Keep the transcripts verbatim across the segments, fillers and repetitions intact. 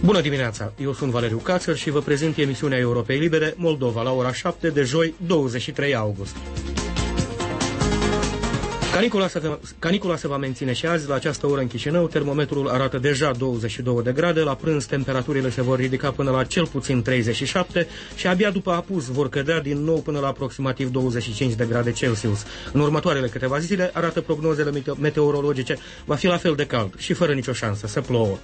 Bună dimineața! Eu sunt Valeriu Cațăr și vă prezint emisiunea Europei Libere, Moldova, la ora șapte de joi, douăzeci și trei august. Canicula se, canicula se va menține și azi. La această oră în Chișinău, termometrul arată deja douăzeci și două de grade, la prânz temperaturile se vor ridica până la cel puțin treizeci și șapte și abia după apus vor cădea din nou până la aproximativ douăzeci și cinci de grade Celsius. În următoarele câteva zile, arată prognozele meteorologice, va fi la fel de cald și fără nicio șansă să plouă.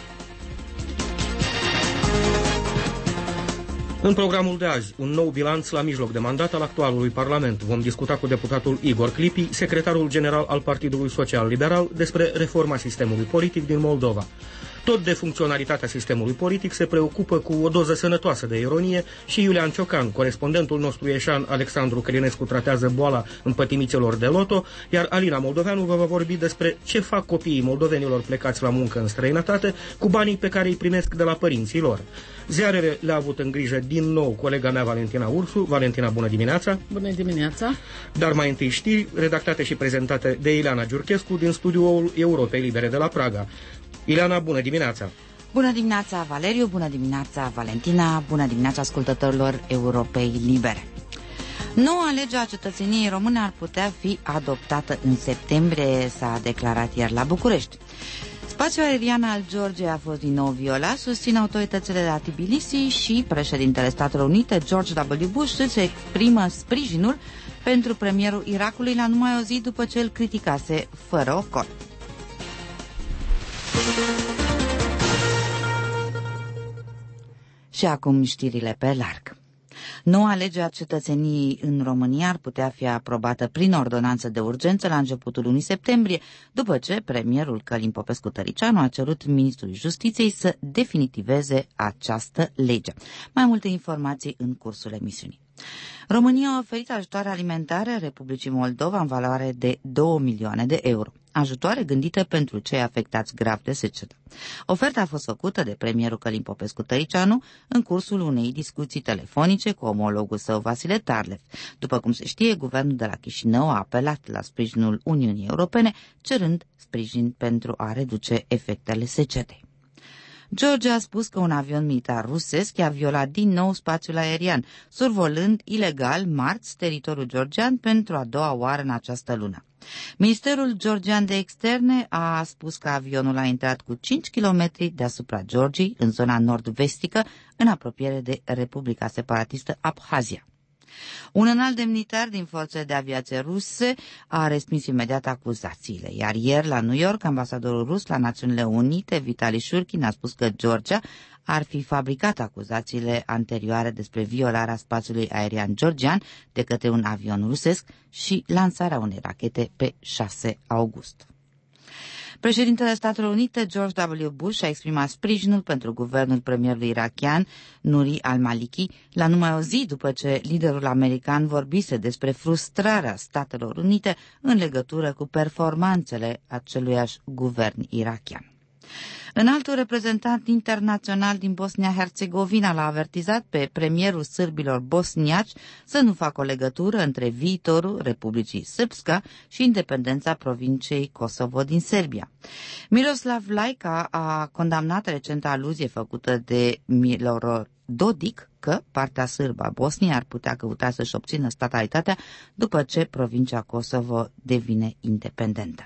În programul de azi, un nou bilanț la mijloc de mandat al actualului Parlament. Vom discuta cu deputatul Igor Clipi, secretarul general al Partidului Social Liberal, despre reforma sistemului politic din Moldova. Tot de funcționalitatea sistemului politic se preocupă cu o doză sănătoasă de ironie și Iulian Ciocan, corespondentul nostru ieșan Alexandru Călinescu tratează boala împătimiților de loto, iar Alina Moldoveanu vă va vorbi despre ce fac copiii moldovenilor plecați la muncă în străinătate cu banii pe care îi primesc de la părinții lor. Ziarele le-a avut în grijă din nou colega mea Valentina Ursu. Valentina, bună dimineața! Bună dimineața! Dar mai întâi știri, redactate și prezentate de Ileana Giurchescu din studioul Europei Libere de la Praga. Ileana, bună dimineața! Bună dimineața, Valeriu! Bună dimineața, Valentina! Bună dimineața, ascultătorilor Europei Libere! Noua lege a cetățeniei române ar putea fi adoptată în septembrie, s-a declarat ieri la București. Spațiul aerian al Georgiei a fost din nou violat, susțin autoritățile de la Tbilisi și președintele Statelor Unite, George W. Bush, își exprimă sprijinul pentru premierul Irakului la numai o zi după ce îl criticase fără ocol. Și acum știrile pe larg. Noua lege a cetățeniei în România ar putea fi aprobată prin ordonanță de urgență la începutul lunii septembrie, după ce premierul Călin Popescu-Tăricianu a cerut ministrului Justiției să definitiveze această lege. Mai multe informații în cursul emisiunii. România a oferit ajutoare alimentare Republicii Moldova în valoare de două milioane de euro. Ajutoare gândite pentru cei afectați grav de secetă. Oferta a fost făcută de premierul Călin Popescu-Tăricianu în cursul unei discuții telefonice cu omologul său Vasile Tarlev. După cum se știe, guvernul de la Chișinău a apelat la sprijinul Uniunii Europene, cerând sprijin pentru a reduce efectele secetei. Georgia a spus că un avion militar rusesc i-a violat din nou spațiul aerian, survolând ilegal marți teritoriul georgian pentru a doua oară în această lună. Ministerul georgian de externe a spus că avionul a intrat cu cinci kilometri deasupra Georgiei, în zona nord-vestică, în apropiere de Republica Separatistă Abhazia. Un înalt demnitar din forțele de aviație ruse a respins imediat acuzațiile, iar ieri la New York, ambasadorul rus la Națiunile Unite, Vitali Shurkin, a spus că Georgia ar fi fabricat acuzațiile anterioare despre violarea spațiului aerian georgian de către un avion rusesc și lansarea unei rachete pe șase august. Președintele Statelor Unite, George W. Bush, a exprimat sprijinul pentru guvernul premierului irakian, Nuri al-Maliki, la numai o zi după ce liderul american vorbise despre frustrarea Statelor Unite în legătură cu performanțele aceluiași guvern irakian. Înaltul reprezentant internațional din Bosnia-Herzegovina l-a avertizat pe premierul sârbilor bosniaci să nu facă o legătură între viitorul Republicii Srpska și independența provinciei Kosovo din Serbia. Miroslav Lajčák a condamnat recent aluzie făcută de Milorad Dodik că partea sârbă a Bosniei ar putea căuta să-și obțină statalitatea după ce provincia Kosovo devine independentă.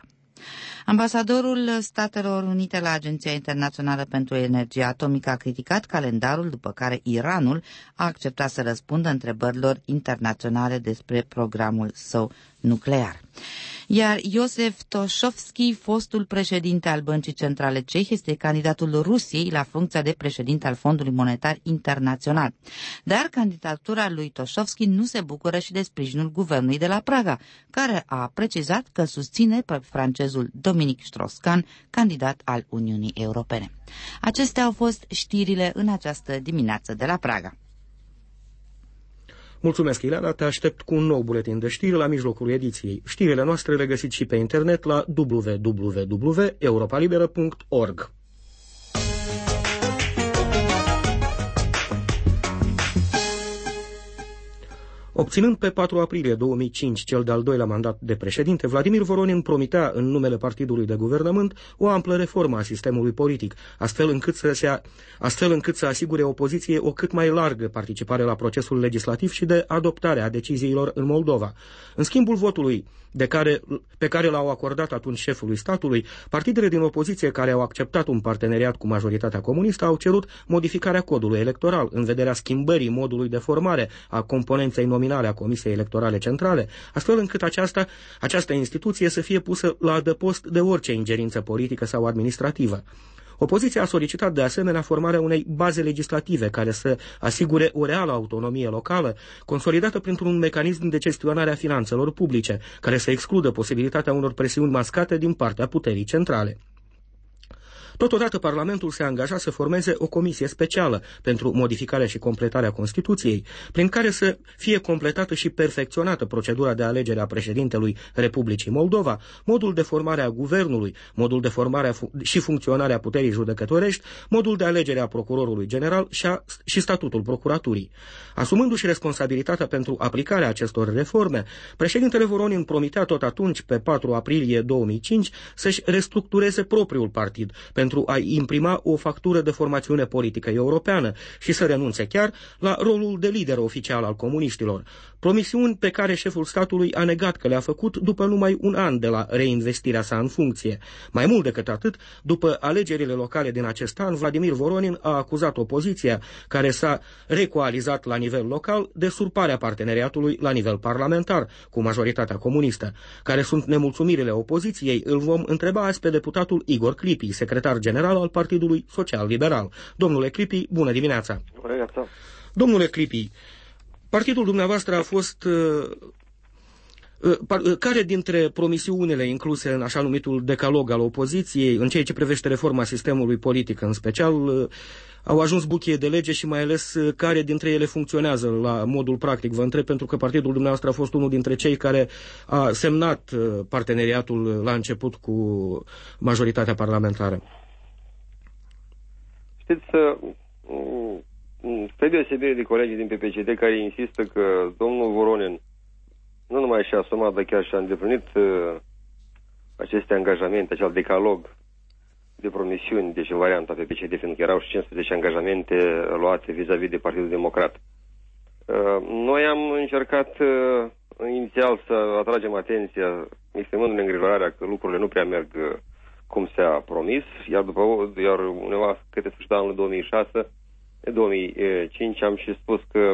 Ambasadorul Statelor Unite la Agenția Internațională pentru Energie Atomică a criticat calendarul după care Iranul a acceptat să răspundă întrebărilor internaționale despre programul său nuclear. Iar Iosef Toșovski, fostul președinte al Băncii Centrale Cehe, este candidatul Rusiei la funcția de președinte al Fondului Monetar Internațional. Dar candidatura lui Toșovski nu se bucură și de sprijinul guvernului de la Praga, care a precizat că susține pe francezul Dominic Strauss-Kahn, candidat al Uniunii Europene. Acestea au fost știrile în această dimineață de la Praga. Mulțumesc, Ileana, te aștept cu un nou buletin de știri la mijlocul ediției. Știrile noastre le găsiți și pe internet la w w w punct europa liberă punct org. Obținând pe patru aprilie două mii cinci cel de-al doilea mandat de președinte, Vladimir Voronin promitea în numele partidului de guvernământ o amplă reformă a sistemului politic, astfel încât să, se, astfel încât să asigure opoziției o cât mai largă participare la procesul legislativ și de adoptare a deciziilor în Moldova. În schimbul votului de care, pe care l-au acordat atunci șefului statului, partidele din opoziție care au acceptat un parteneriat cu majoritatea comunistă au cerut modificarea codului electoral în vederea schimbării modului de formare a componenței nominale a Comisiei Electorale Centrale, astfel încât aceasta, această instituție să fie pusă la adăpost de orice ingerință politică sau administrativă. Opoziția a solicitat de asemenea formarea unei baze legislative care să asigure o reală autonomie locală, consolidată printr-un mecanism de gestionare a finanțelor publice, care să excludă posibilitatea unor presiuni mascate din partea puterii centrale. Totodată, Parlamentul se angaja să formeze o comisie specială pentru modificarea și completarea Constituției, prin care să fie completată și perfecționată procedura de alegere a președintelui Republicii Moldova, modul de formare a guvernului, modul de formare și funcționare a puterii judecătorești, modul de alegere a procurorului general și, a, și statutul procuraturii. Asumându-și responsabilitatea pentru aplicarea acestor reforme, președintele Voronin promitea tot atunci, pe patru aprilie două mii cinci, să-și restructureze propriul partid, pentru a imprima o factură de formațiune politică europeană și să renunțe chiar la rolul de lider oficial al comuniștilor. Promisiuni pe care șeful statului a negat că le-a făcut după numai un an de la reinvestirea sa în funcție. Mai mult decât atât, după alegerile locale din acest an, Vladimir Voronin a acuzat opoziția, care s-a recoalizat la nivel local, de surparea parteneriatului la nivel parlamentar cu majoritatea comunistă. Care sunt nemulțumirile opoziției, îl vom întreba azi pe deputatul Igor Clipi, secretar general al Partidului Social Liberal. Domnule Clipi, bună dimineața! Bună dimineața! Domnule Clipi, partidul dumneavoastră a fost... Care dintre promisiunile incluse în așa numitul decalog al opoziției, în ceea ce privește reforma sistemului politic în special, au ajuns buchie de lege și mai ales care dintre ele funcționează la modul practic? Vă întreb pentru că partidul dumneavoastră a fost unul dintre cei care a semnat parteneriatul la început cu majoritatea parlamentară. Știți, spre deosebire de colegii din P P C D care insistă că domnul Voronin nu numai și-a asumat, dar chiar și-a îndeplinit aceste angajamente, acel decalog de promisiuni, deci în varianta P P C D, fiindcă erau și cincisprezece angajamente luate vis-a-vis de Partidul Democrat. Noi am încercat inițial să atragem atenția, exprimându-ne îngrijorarea că lucrurile nu prea merg cum s-a promis, iar după iar undeva către sfârșitul anului două mii șase, două mii cinci am și spus că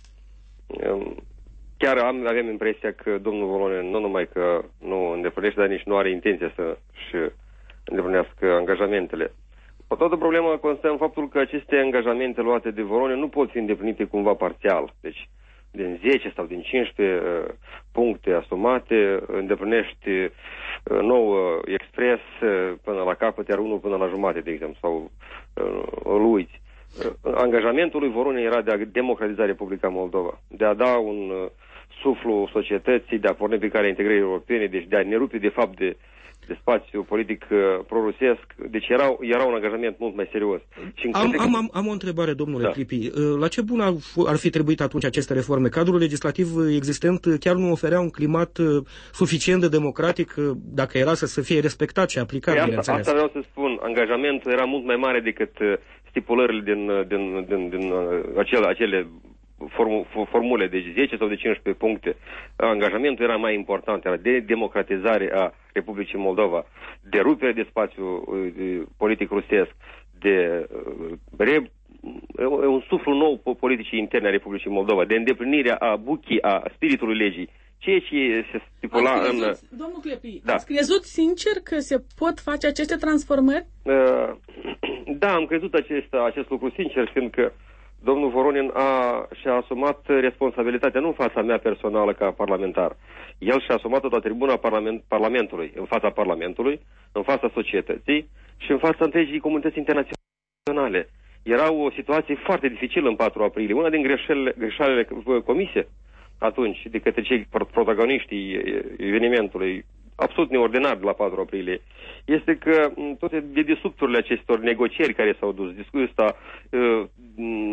chiar am, avem impresia că domnul Voronin nu numai că nu îndeplinește, dar nici nu are intenția să-și îndeplinească angajamentele. Toată problema constă în faptul că aceste angajamente luate de Voronin nu pot fi îndeplinite cumva parțial. Deci, din zece sau din cincisprezece uh, puncte asumate, îndeplinești uh, nouă expres uh, până la capăt, iar unul până la jumate, de exemplu, sau uh, îl uiți. Uh, angajamentul lui Voronin era de a democratiza Republica Moldova, de a da un uh, suflu societății, de a porni pe calea integrării europene, deci de a ne rupe de fapt de de spațiu politic uh, pro-rusesc, deci era, era un angajament mult mai serios. Și am, am, am, am o întrebare, domnule da. Clipi. La ce bun ar, ar fi trebuit atunci aceste reforme? Cadrul legislativ existent chiar nu oferea un climat uh, suficient de democratic uh, dacă era să, să fie respectat și aplicat, asta, bineînțeles. Asta vreau să spun. Angajamentul era mult mai mare decât uh, stipulările din, din, din, din uh, acele, acele Formu, formule de zece sau de cincisprezece puncte. Angajamentul era mai important, era de democratizare a Republicii Moldova, de rupere de spațiu de politic rusesc, de re, un suflu nou politicii interne a Republicii Moldova, de îndeplinirea a buchii a spiritului legii. Ceea ce se stipula ați crezut, în... Domnul Clipi, da. ați crezut sincer că se pot face aceste transformări? Uh, da, am crezut acest, acest lucru sincer, fiindcă domnul Voronin a, și-a asumat responsabilitatea nu în fața mea personală ca parlamentar. El și-a asumat-o la tribuna parlament, Parlamentului, în fața Parlamentului, în fața societății și în fața întregii comunități internaționale. Era o situație foarte dificilă în patru aprilie. Una din greșelile, greșelile comise atunci de către cei protagoniștii evenimentului absolut neordinar de la patru aprilie, este că toate dedesubturile acestor negocieri care s-au dus, discuția asta, uh,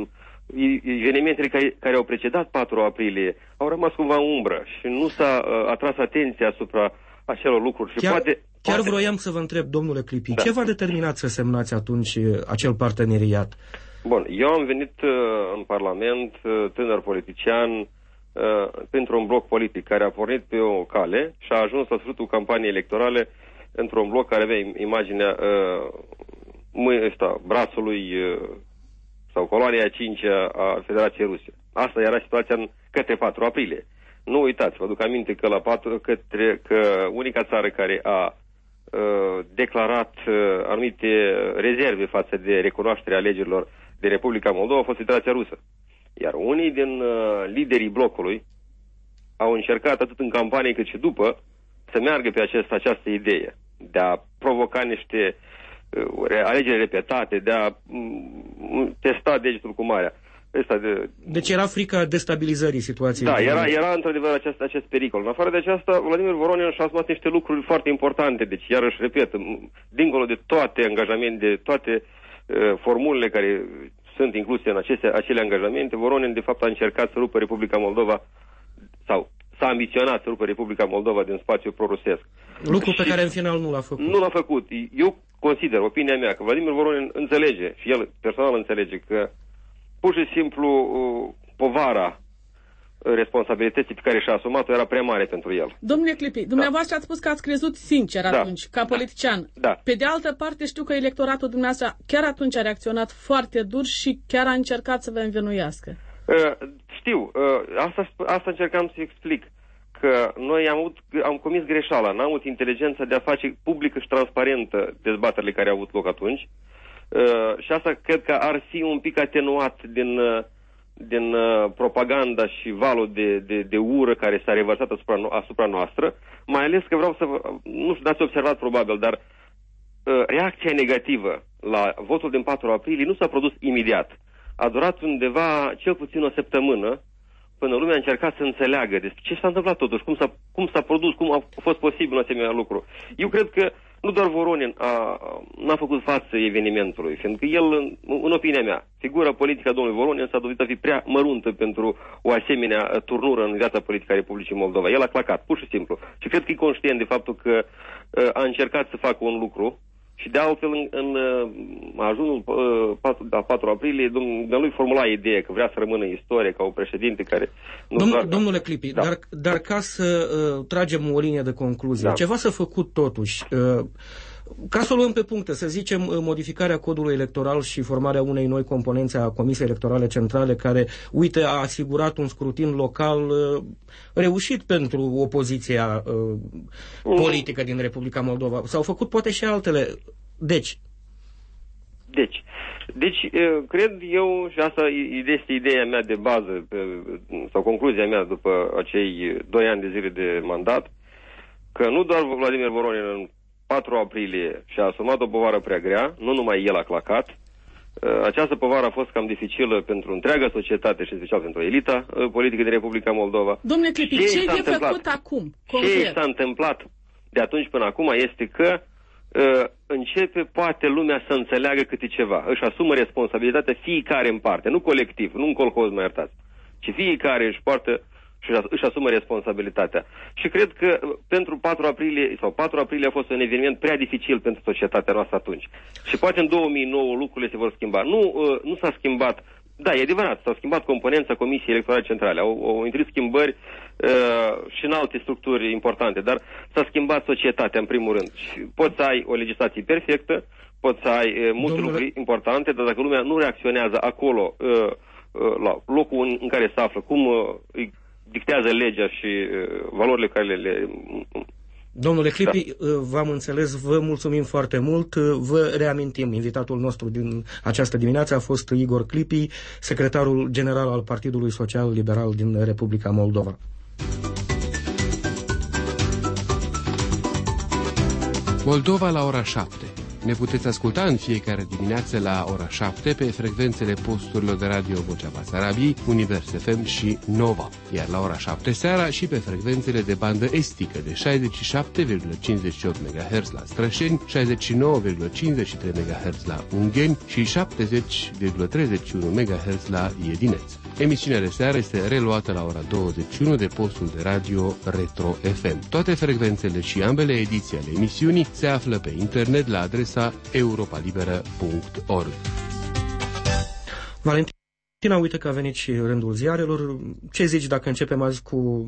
evenimentele care, care au precedat patru aprilie au rămas cumva în umbră și nu s-a uh, atras atenția asupra acelor lucruri. Și chiar, poate, chiar poate... vroiam să vă întreb, domnule Clipi, da. ce v-a determinat să semnați atunci acel parteneriat? Bun, eu am venit uh, în Parlament, uh, tânăr politician, uh, printr-un bloc politic care a pornit pe o cale și a ajuns la sfârșitul campaniei electorale într-un bloc care avea imaginea uh, ăsta, brațului uh, sau coloania a cincea a Federației Ruse. Asta era situația în către patru aprilie. Nu uitați, vă duc aminte că, la patru, către, că unica țară care a uh, declarat uh, anumite rezerve față de recunoașterea alegerilor de Republica Moldova a fost Federația Rusă. Iar unii din uh, liderii blocului au încercat atât în campanie cât și după să meargă pe acest, această idee de a provoca niște uh, alegeri repetate, de a um, testa degetul cu marea. De... Deci era frica destabilizării situației. Da, era, era într-adevăr acest, acest pericol. În afară de aceasta, Vladimir Voronin și-a asumat niște lucruri foarte importante. Deci, iarăși, repet, dincolo de toate angajamente, de toate uh, formulele care sunt incluse în aceste, acele angajamente, Voronin, de fapt, a încercat să rupă Republica Moldova, sau s-a ambiționat să rupă Republica Moldova din spațiul prorusesc. Lucru pe care, în final, nu l-a făcut. Nu l-a făcut. Eu consider, opinia mea, că Vladimir Voronin înțelege, și el personal înțelege, că pur și simplu povara responsabilității pe care și-a asumat-o era prea mare pentru el. Domnule Clipi, dumneavoastră da. ați spus că ați crezut sincer atunci, da. ca politician. Da. Pe de altă parte, știu că electoratul dumneavoastră chiar atunci a reacționat foarte dur și chiar a încercat să vă învinuiască. Uh, știu, uh, asta, asta încercam să explic, că noi am, avut, am comis greșeala, n-am avut inteligența de a face publică și transparentă dezbaterile care au avut loc atunci. Uh, și asta cred că ar fi un pic atenuat din, uh, din uh, propaganda și valul de, de, de ură care s-a revărsat asupra, no- asupra noastră, mai ales că vreau să vă, nu știu, dați observat probabil, dar uh, reacția negativă la votul din patru aprilie nu s-a produs imediat. A durat undeva cel puțin o săptămână până lumea a încercat să înțeleagă despre ce s-a întâmplat totuși, cum s-a, cum s-a produs, cum a fost posibil un asemenea lucru. Eu cred că nu doar Voronin a, n-a făcut față evenimentului, fiindcă el, în, în opinia mea, figura politică a domnului Voronin s-a dovedit a fi prea măruntă pentru o asemenea turnură în viața politică a Republicii Moldova. El a clacat, pur și simplu. Și cred că e conștient de faptul că uh, a încercat să facă un lucru și de altfel în, în uh, ajunul uh, a patru aprilie, domnului formula ideea că vrea să rămână în istorie ca un președinte care... Nu Domn, doar... Domnule Clipi, da. dar, dar ca să uh, tragem o linie de concluzie, da. ceva s-a făcut totuși. Uh, ca să o luăm pe puncte, să zicem modificarea codului electoral și formarea unei noi componențe a Comisiei Electorale Centrale care, uite, a asigurat un scrutin local uh, reușit pentru opoziția uh, politică din Republica Moldova. S-au făcut poate și altele. Deci... Deci, deci cred eu, și asta este ideea mea de bază, sau concluzia mea după acei doi ani de zile de mandat, că nu doar Vladimir Voronin în patru aprilie și-a asumat o povară prea grea, nu numai el a clacat. Această povară a fost cam dificilă pentru întreaga societate și special pentru elita politică din Republica Moldova. Domnule Clipi, ce, ce e făcut acum? Concret? Ce s-a întâmplat de atunci până acum este că uh, începe poate lumea să înțeleagă câte ceva. Își asumă responsabilitatea fiecare în parte, nu colectiv, nu în colhoz, mă iertați, ci fiecare își poartă și își asumă responsabilitatea. Și cred că pentru patru aprilie, sau patru aprilie a fost un eveniment prea dificil pentru societatea noastră atunci. Și poate în două mii nouă lucrurile se vor schimba. Nu, nu s-a schimbat, da, e adevărat, s-a schimbat componența Comisiei Electorale Centrale. Au, au intrat schimbări uh, și în alte structuri importante, dar s-a schimbat societatea în primul rând. Și poți să ai o legislație perfectă, poți să ai uh, multe Domnule... lucruri importante, dar dacă lumea nu reacționează acolo, uh, uh, la locul în, în care se află, cum uh, dictează legea și uh, valorile care le... le... Domnule Clipi, da. V-am înțeles, vă mulțumim foarte mult. Vă reamintim, invitatul nostru din această dimineață a fost Igor Clipi, secretarul general al Partidului Social Liberal din Republica Moldova. Moldova la ora șapte. Ne puteți asculta în fiecare dimineață la ora șapte pe frecvențele posturilor de radio Vocea Basarabiei, Univers F M și Nova, iar la ora șapte seara și pe frecvențele de bandă estică de șaizeci și șapte virgulă cincizeci și opt megahertz la Strășeni, șaizeci și nouă virgulă cincizeci și trei megahertz la Ungheni și șaptezeci virgulă treizeci și unu megahertz la Iedineț. Emisiunea de seară este reluată la ora douăzeci și unu de postul de radio Retro F M. Toate frecvențele și ambele ediții ale emisiunii se află pe internet la adresa europa liberă punct org. Valentina, uite că a venit și rândul ziarelor. Ce zici dacă începem azi cu...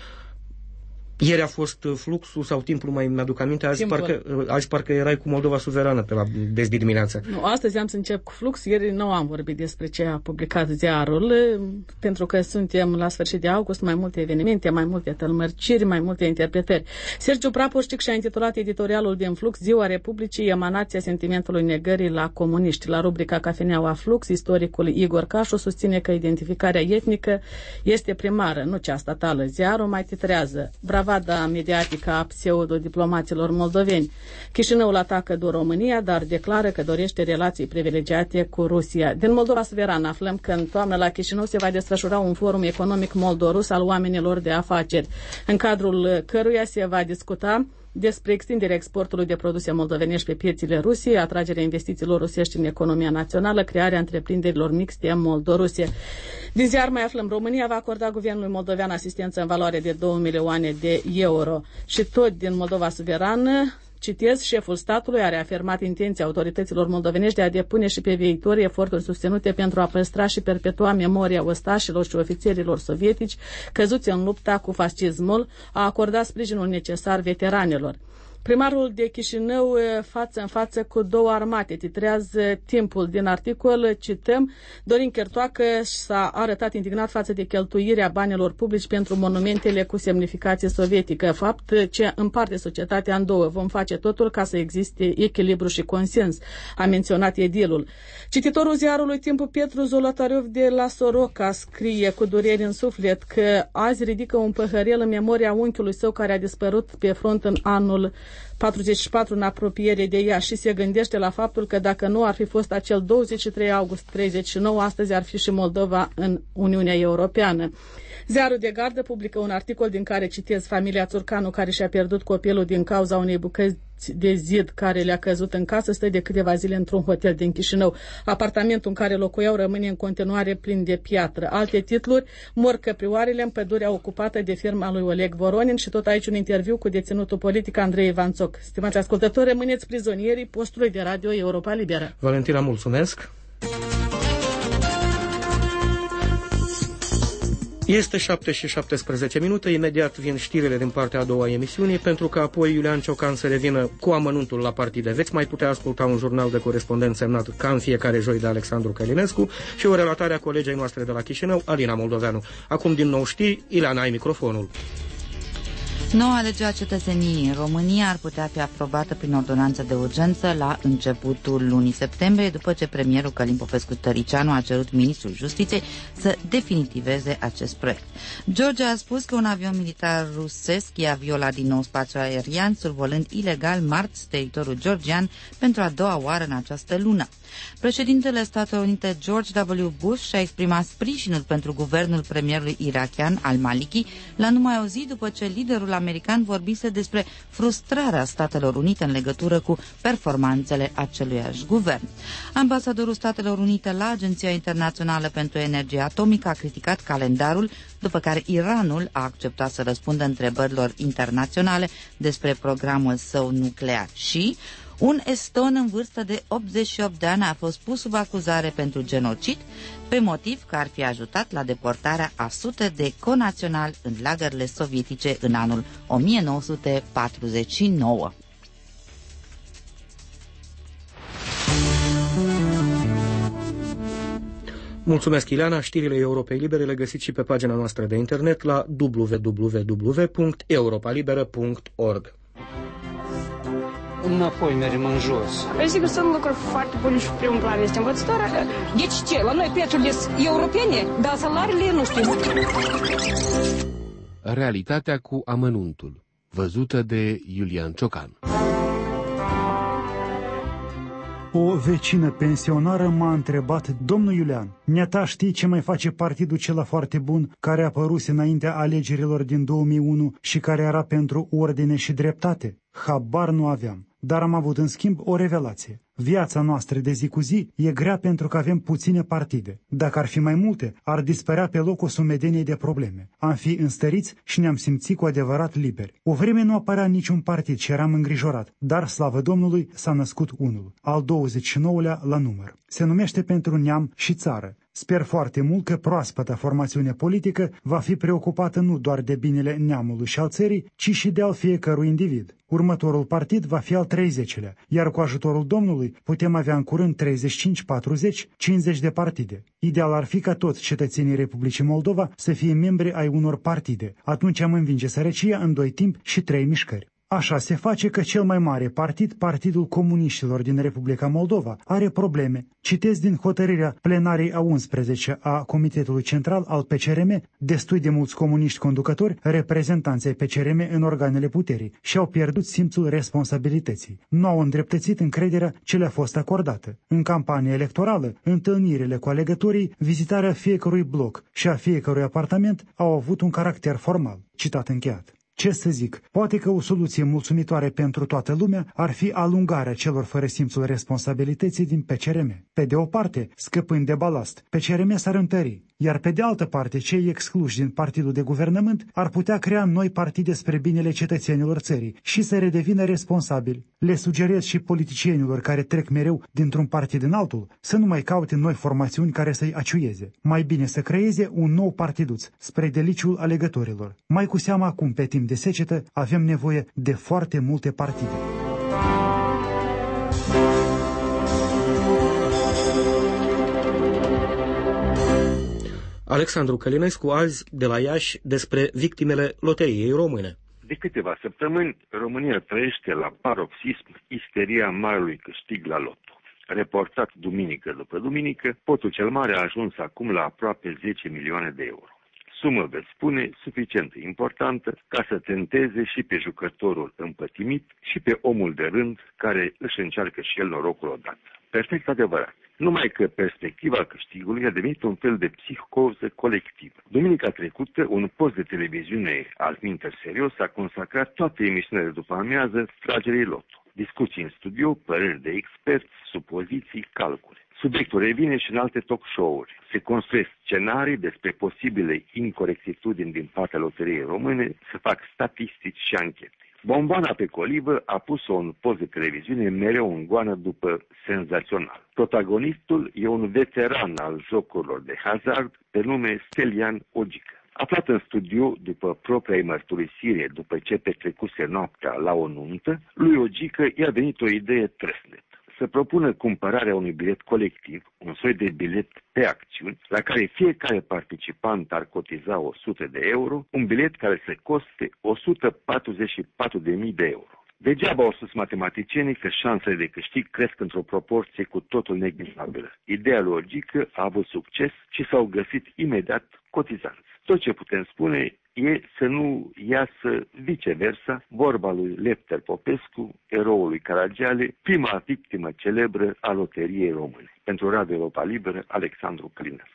Ieri a fost Fluxul sau Timpul, mai mi-aduc aminte, azi parcă, azi parcă erai cu Moldova Suverană pe la Desbi dimineața. Nu, astăzi am să încep cu Flux, ieri nu am vorbit despre ce a publicat ziarul, pentru că suntem la sfârșit de august, mai multe evenimente, mai multe tălmărciri, mai multe interpretări. Sergiu Praporșcic și-a intitulat editorialul din Flux Ziua Republicii, emanația sentimentului negării la comuniști. La rubrica Cafeneaua Flux, istoricul Igor Cașu susține că identificarea etnică este primară, nu cea statală. Ziarul mai titrează bravada mediatică a pseudodiplomaților moldoveni. Chișinăul atacă dur România, dar declară că dorește relații privilegiate cu Rusia. Din Moldova Suverană aflăm că în toamnă la Chișinău se va desfășura un forum economic moldo-rus al oamenilor de afaceri, în cadrul căruia se va discuta despre extinderea exportului de produse moldovenești pe piețile Rusiei, atragerea investițiilor rusești în economia națională, crearea întreprinderilor mixte în Moldorusie. Din ziar mai aflăm, România va acorda guvernului moldovean asistență în valoare de două milioane de euro. Și tot din Moldova Suverană, citez, șeful statului a reafirmat intenția autorităților moldovenești de a depune și pe viitor eforturi susținute pentru a păstra și perpetua memoria ostașilor și ofițerilor sovietici căzuți în lupta cu fascismul, a acordat sprijinul necesar veteranilor. Primarul de Chișinău față în față cu două armate, titrează Timpul. Din articol cităm, Dorin Chertoacă s-a arătat indignat față de cheltuirea banilor publici pentru monumentele cu semnificație sovietică, fapt ce împarte societatea în două. Vom face totul ca să existe echilibru și consens, a menționat edilul. Cititorul ziarului Timpul Petru Zolotariov de la Soroca scrie cu dureri în suflet că azi ridică un păhărel în memoria unchiului său care a dispărut pe front în anul patruzeci și patru în apropiere de ea și se gândește la faptul că dacă nu ar fi fost acel douăzeci și trei august treizeci și nouă, astăzi ar fi și Moldova în Uniunea Europeană. Ziarul de Gardă publică un articol din care citez, familia Țurcanu, care și-a pierdut copilul din cauza unei bucăți de zid care le-a căzut în casă, stă de câteva zile într-un hotel din Chișinău. Apartamentul în care locuiau rămâne în continuare plin de piatră. Alte titluri, mor căprioarele în pădurea ocupată de firma lui Oleg Voronin și tot aici un interviu cu deținutul politic Andrei Ivanțoc. Stimați ascultători, rămâneți prizonierii postului de radio Europa Liberă. Valentina, mulțumesc! Este șapte și șaptesprezece minute, imediat vin știrile din partea a doua a emisiunii, pentru că apoi Iulian Ciocan să revină cu amănuntul la partide. Veți mai putea asculta un jurnal de corespondent semnat ca în fiecare joi de Alexandru Călinescu și o relatare a colegei noastre de la Chișinău, Alina Moldoveanu. Acum din nou știri, Ileana, ai microfonul. Noua lege a cetățeniei în România ar putea fi aprobată prin ordonanță de urgență la începutul lunii septembrie, după ce premierul Călin Popescu-Tăricianu a cerut ministrul Justiției să definitiveze acest proiect. Georgia a spus că un avion militar rusesc i-a violat din nou spațiul aerian, survolând ilegal marți teritoriul georgian pentru a doua oară în această lună. Președintele Statelor Unite George W. Bush și-a exprimat sprijinul pentru guvernul premierului irakian al-Maliki la numai o zi după ce liderul american vorbise despre frustrarea Statelor Unite în legătură cu performanțele aceluiași guvern. Ambasadorul Statelor Unite la Agenția Internațională pentru Energie Atomică a criticat calendarul, după care Iranul a acceptat să răspundă întrebărilor internaționale despre programul său nuclear și un eston în vârstă de optzeci și opt de ani a fost pus sub acuzare pentru genocid, pe motiv că ar fi ajutat la deportarea a sute de conaționali în lagările sovietice în anul o mie nouă sute patruzeci și nouă. Mulțumesc, Ileana. Știrile Europei Libere le găsiți și pe pagina noastră de internet la w w w punct europa liberă punct org. Înapoi mergem în jos. Sigur, sunt lucruri foarte bune și primul plan este învățătoarea. Deci ce? La noi prețurile sunt europene, dar salariile nu știu. Realitatea cu amănuntul, văzută de Iulian Ciocan. O vecină pensionară m-a întrebat: domnul Iulian, neata știi ce mai face partidul cela foarte bun care a apăruse înaintea alegerilor din două mii unu și care era pentru ordine și dreptate? Habar nu aveam, dar am avut în schimb o revelație. Viața noastră de zi cu zi e grea pentru că avem puține partide. Dacă ar fi mai multe, ar dispărea pe loc o sumedenie de probleme. Am fi înstăriți și ne-am simțit cu adevărat liberi. O vreme nu apărea niciun partid și eram îngrijorat, dar, slavă Domnului, s-a născut unul, al douăzeci și nouălea la număr. Se numește Pentru Neam și Țară. Sper foarte mult că proaspăta formațiune politică va fi preocupată nu doar de binele neamului și al țării, ci și de al fiecărui individ. Următorul partid va fi al treizecilea, iar cu ajutorul Domnului putem avea în curând treizeci și cinci, patruzeci, cincizeci de partide. Ideal ar fi ca toți cetățenii Republicii Moldova să fie membri ai unor partide. Atunci am învinge sărăcia în doi timp și trei mișcări. Așa se face că cel mai mare partid, Partidul Comuniștilor din Republica Moldova, are probleme. Citez din hotărârea plenarei a unsprezecea a Comitetului Central al P C R M, destui de mulți comuniști conducători, reprezentanții P C R M în organele puterii, și-au pierdut simțul responsabilității. Nu au îndreptățit încrederea ce le-a fost acordată. În campanie electorală, întâlnirile cu alegătorii, vizitarea fiecărui bloc și a fiecărui apartament au avut un caracter formal. Citat încheiat. Ce să zic, poate că o soluție mulțumitoare pentru toată lumea ar fi alungarea celor fără simțul responsabilității din P C R M. Pe de o parte, scăpând de balast, P C R M s-ar întări, iar pe de altă parte, cei excluși din partidul de guvernământ ar putea crea noi partide spre binele cetățenilor țării și să redevină responsabili. Le sugerez și politicienilor care trec mereu dintr-un partid în altul să nu mai caute noi formațiuni care să-i aciuieze. Mai bine să creeze un nou partiduț spre deliciul alegătorilor. Mai cu seamă acum, pe timp de secetă, avem nevoie de foarte multe partide. Alexandru Călinescu azi de la Iași despre victimele loteriei române. De câteva săptămâni, România trăiește la paroxism isteria marelui câștig la loto. Reportat duminică după duminică, potul cel mare a ajuns acum la aproape zece milioane de euro. Sumă, veți spune, suficient de importantă ca să tenteze și pe jucătorul împătimit și pe omul de rând care își încearcă și el norocul odată. Perfect adevărat. Numai că perspectiva câștigului a devenit un fel de psihoză colectivă. Duminica trecută, un post de televiziune altminteri serios a consacrat toate emisiunile de după amiază tragerii loto. Discuții în studio, păreri de experți, supoziții, calcule. Subiectul revine și în alte talk show-uri. Se construiesc scenarii despre posibile incorectitudini din partea loteriei române, se fac statistici și anchete. Bomboana pe colivă a pus-o în post de televiziune mereu în goană după senzațional. Protagonistul e un veteran al jocurilor de hazard pe nume Stelian Ogică. Aflat în studio după propria mărturisire, după ce petrecuse noaptea la o nuntă, lui Ogică i-a venit o idee trăsnetă. Să propună cumpărarea unui bilet colectiv, un soi de bilet pe acțiuni, la care fiecare participant ar cotiza o sută de euro, un bilet care să coste o sută patruzeci și patru de mii de euro. Degeaba au spus matematicienii că șansele de câștig cresc într-o proporție cu totul neglijabilă. Ideea logică a avut succes și s-au găsit imediat cotizanți. Tot ce putem spune e să nu iasă viceversa vorba lui Lepter Popescu, eroului Caragiale, prima victimă celebră a loteriei române. Pentru Radio Europa Liberă, Alexandru Călinescu.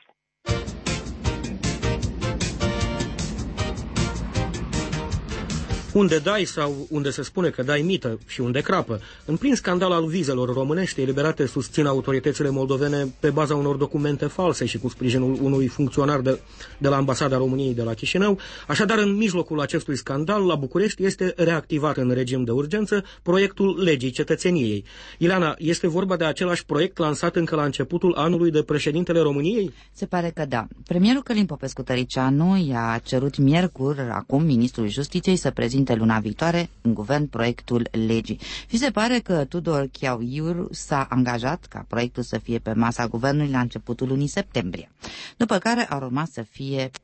Unde dai sau unde se spune că dai mită și unde crapă. În plin scandal al vizelor românești eliberate susțin autoritățile moldovene pe baza unor documente false și cu sprijinul unui funcționar de, de la Ambasada României de la Chișinău. Așadar, în mijlocul acestui scandal, la București este reactivat în regim de urgență proiectul legii cetățeniei. Ileana, este vorba de același proiect lansat încă la începutul anului de președintele României? Se pare că da. Premierul Călin Popescu-Tăricianu i-a cerut miercuri, acum, ministrul Justiției să prezinte luna viitoare în guvern proiectul legii. Și se pare că Tudor Chiauiur s-a angajat ca proiectul să fie pe masa guvernului la începutul lunii septembrie, după care ar urma să fie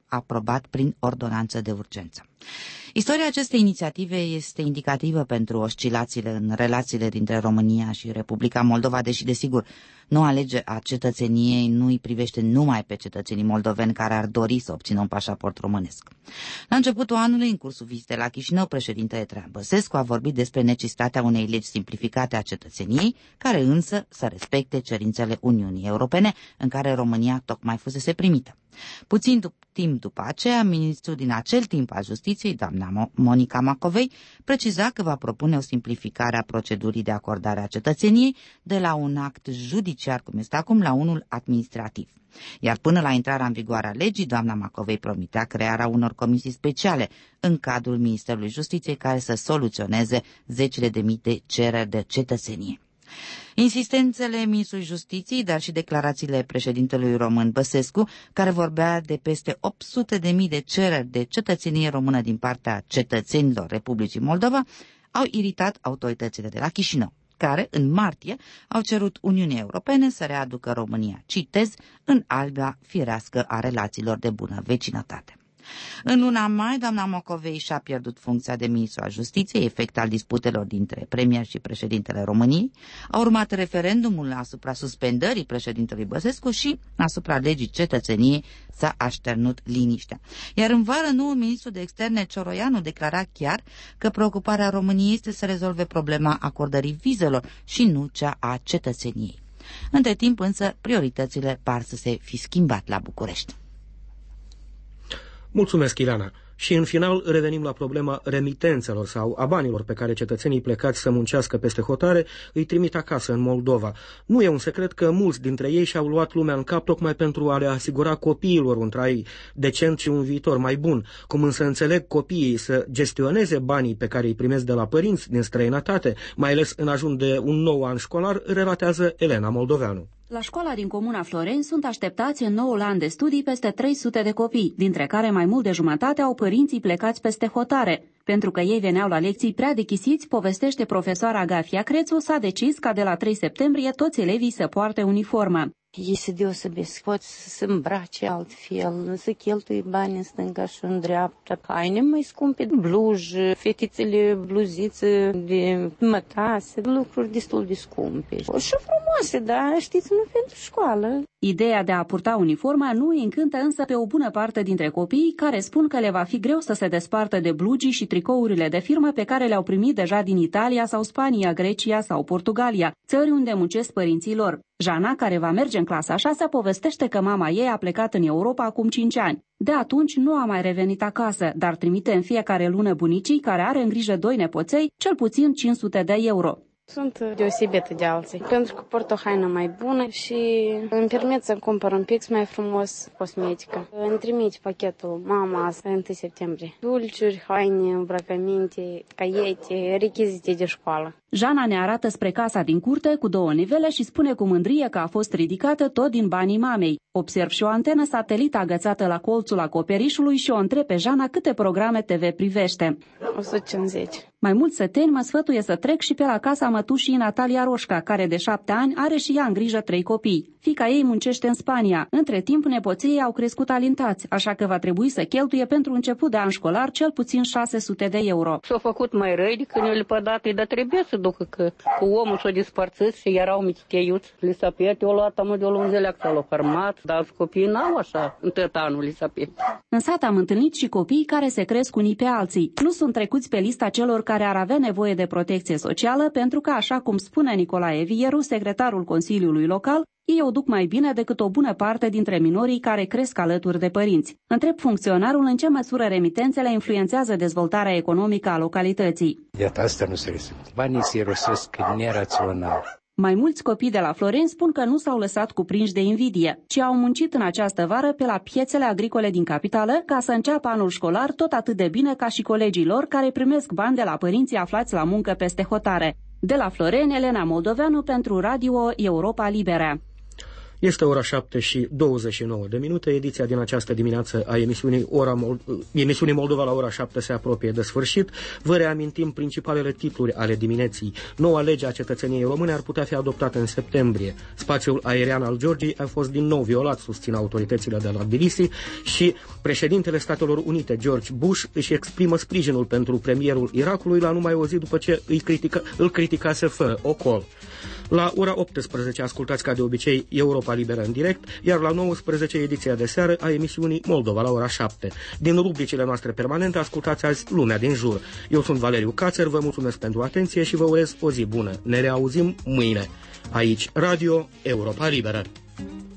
aprobat prin ordonanță de urgență. Istoria acestei inițiative este indicativă pentru oscilațiile în relațiile dintre România și Republica Moldova, deși, desigur, noua lege a cetățeniei nu îi privește numai pe cetățenii moldoveni care ar dori să obțină un pașaport românesc. La începutul anului, în cursul vizitei la Chișinău, președintele Traian Băsescu a vorbit despre necesitatea unei legi simplificate a cetățeniei, care însă să respecte cerințele Uniunii Europene, în care România tocmai fusese primită. Puțin dup- timp după aceea, ministrul din acel timp al Justiției, doamna Monica Macovei, preciza că va propune o simplificare a procedurii de acordare a cetățeniei de la un act judiciar, cum este acum, la unul administrativ. Iar până la intrarea în vigoare a legii, doamna Macovei promitea crearea unor comisii speciale în cadrul Ministerului Justiției care să soluționeze zecile de mii de cereri de cetățenie. Insistențele ministrului Justiției, dar și declarațiile președintelui român Băsescu, care vorbea de peste opt sute de mii de cereri de cetățenie română din partea cetățenilor Republicii Moldova, au iritat autoritățile de la Chișinău, care, în martie, au cerut Uniunii Europene să readucă România, citez, în albia firească a relațiilor de bună vecinătate. În luna mai, doamna Macovei și-a pierdut funcția de ministru al Justiției, efect al disputelor dintre premier și președintele României. A urmat referendumul asupra suspendării președintelui Băsescu și asupra legii cetățeniei s-a așternut liniștea. Iar în vară, noul ministru de externe Cioroianu declara chiar că preocuparea României este să rezolve problema acordării vizelor și nu cea a cetățeniei. Între timp însă, prioritățile par să se fi schimbat la București. Mulțumesc, Ileana. Și în final revenim la problema remitențelor sau a banilor pe care cetățenii plecați să muncească peste hotare îi trimit acasă în Moldova. Nu e un secret că mulți dintre ei și-au luat lumea în cap tocmai pentru a le asigura copiilor un trai decent și un viitor mai bun. Cum însă înțeleg copiii să gestioneze banii pe care îi primesc de la părinți din străinătate, mai ales în ajun de un nou an școlar, relatează Elena Moldoveanu. La școala din comuna Floreni sunt așteptați în noul an de studii peste trei sute de copii, dintre care mai mult de jumătate au părinții plecați peste hotare. Pentru că ei veneau la lecții prea dechisiți, povestește profesoara Agafia Crețu, s-a decis ca de la trei septembrie toți elevii să poarte uniformă. Ei se deosebesc, pot să se îmbrace altfel, să cheltui bani în stânga și în dreapta, haine mai scumpe, bluji, fetițele bluzițe de mătase, lucruri destul de scumpe. Și frumoase, dar știți, nu pentru școală. Ideea de a purta uniforma nu îi încântă însă pe o bună parte dintre copii care spun că le va fi greu să se despartă de blugii și tricourile de firmă pe care le-au primit deja din Italia sau Spania, Grecia sau Portugalia, țări unde muncesc părinții lor. Jana, care va merge în clasa a șasea, povestește că mama ei a plecat în Europa acum cinci ani. De atunci nu a mai revenit acasă, dar trimite în fiecare lună bunicii, care are în grijă doi nepoței, cel puțin cinci sute de euro. Sunt deosebită de alții, pentru că port o haină mai bună și îmi permit să-mi cumpăr un pix mai frumos cosmetică. Îmi trimit pachetul mama asta întâi septembrie. Dulciuri, haine, îmbrăcăminte, caiete, rechizite de școală. Jana ne arată spre casa din curte cu două nivele și spune cu mândrie că a fost ridicată tot din banii mamei. Observ și o antenă satelit agățată la colțul acoperișului și o întreb pe Jana câte programe T V privește. o sută cincizeci. Mai mulți săteni mă sfătuie să trec și pe la casa mătușii Natalia Roșca, care de șapte ani are și ea în grijă trei copii. Fiica ei muncește în Spania. Între timp, nepoții ei au crescut alintați, așa că va trebui să cheltuie pentru început de an școlar cel puțin șase sute de euro. S-au făcut mai răi decât ne le pădate, dar trebuie să ducă că cu omul s-o dispărțit și erau mici cheiuți. Lisapete o luat amă de o lunzeleac s-au fermat, dar copiii n-au așa în tot anul lisapete. În sat am întâlnit și copii care se cresc unii pe alții. Nu sunt trecuți pe lista celor care ar avea nevoie de protecție socială, pentru că, așa cum spune Nicolae Vieru, secretarul Consiliului Local, ei o duc mai bine decât o bună parte dintre minorii care cresc alături de părinți. Întreb funcționarul în ce măsură remitențele influențează dezvoltarea economică a localității. Iată, asta nu se respectă. Banii se irosesc nerațional. Mai mulți copii de la Floreni spun că nu s-au lăsat cuprinși de invidie, ci au muncit în această vară pe la piețele agricole din capitală ca să înceapă anul școlar tot atât de bine ca și colegii lor care primesc bani de la părinții aflați la muncă peste hotare. De la Floreni, Elena Moldoveanu pentru Radio Europa Liberă. Este ora șapte și douăzeci și nouă de minute. Ediția din această dimineață a emisiunii, ora Mol- emisiunii Moldova la ora șapte se apropie de sfârșit. Vă reamintim principalele titluri ale dimineții. Noua lege a cetățeniei române ar putea fi adoptată în septembrie. Spațiul aerian al Georgiei a fost din nou violat, susțin autoritățile de la Tbilisi, și președintele Statelor Unite, George Bush, își exprimă sprijinul pentru premierul Irakului la numai o zi după ce îi critică, îl criticase fără ocol. La ora optsprezece ascultați ca de obicei Europa Liberă în direct, iar la nouăsprezece ediția de seară a emisiunii Moldova la ora șapte. Din rubricile noastre permanente ascultați azi Lumea din jur. Eu sunt Valeriu Cațer, vă mulțumesc pentru atenție și vă urez o zi bună. Ne reauzim mâine. Aici Radio Europa Liberă.